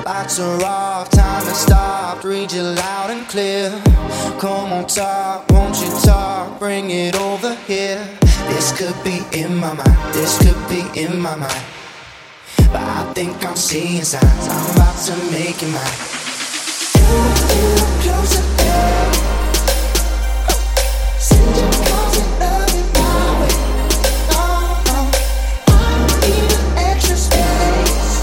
Lights are off, time has stopped, read you loud and clear. Come on, talk, won't you talk, bring it over here. This could be in my mind, this could be in my mind, but I think I'm seeing signs, I'm about to make it mine. Closer, send your calls and love in my way. I don't need an extra space.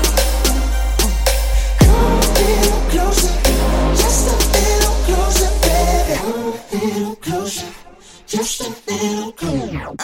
Come a little closer, just a little closer, baby. Come a little closer, just a little closer.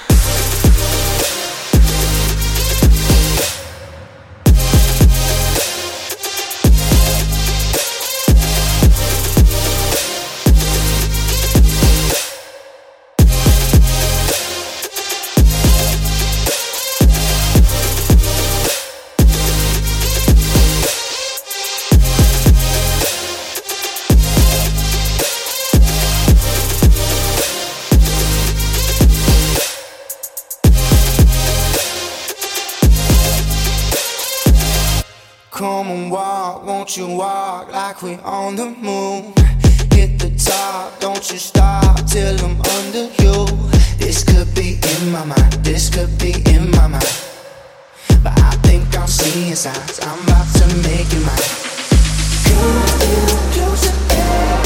Come and walk, won't you walk like we're on the moon? Hit the top, don't you stop till I'm under you. This could be in my mind, this could be in my mind, but I think I'm seeing signs, I'm about to make it mine. Come a little closer, yeah.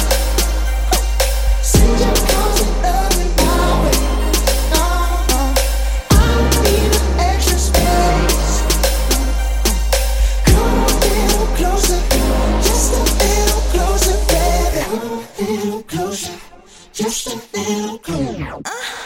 Send your calls and love in my way. I don't need an extra space. Closer, just a little closer, baby. Come a little closer, just a little closer.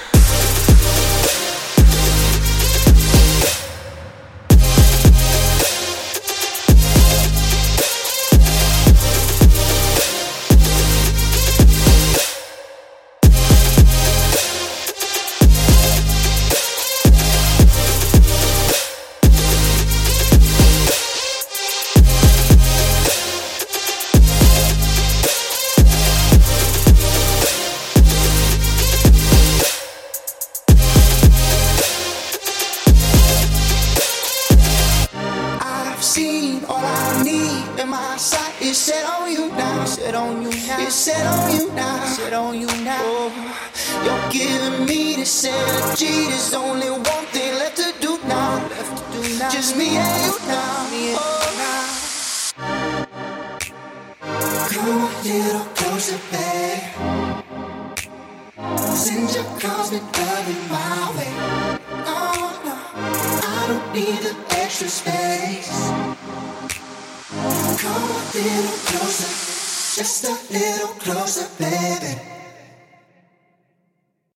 All I need in my sight is set on you now, set on you now, it's set on you now, set on you now. Oh, you're giving me this energy, there's only one thing left to do now, just me and you now, now. Come a little closer, babe. Send your calls with love in my way. Oh no, I don't need an extra space. Come a little closer, just a little closer, baby.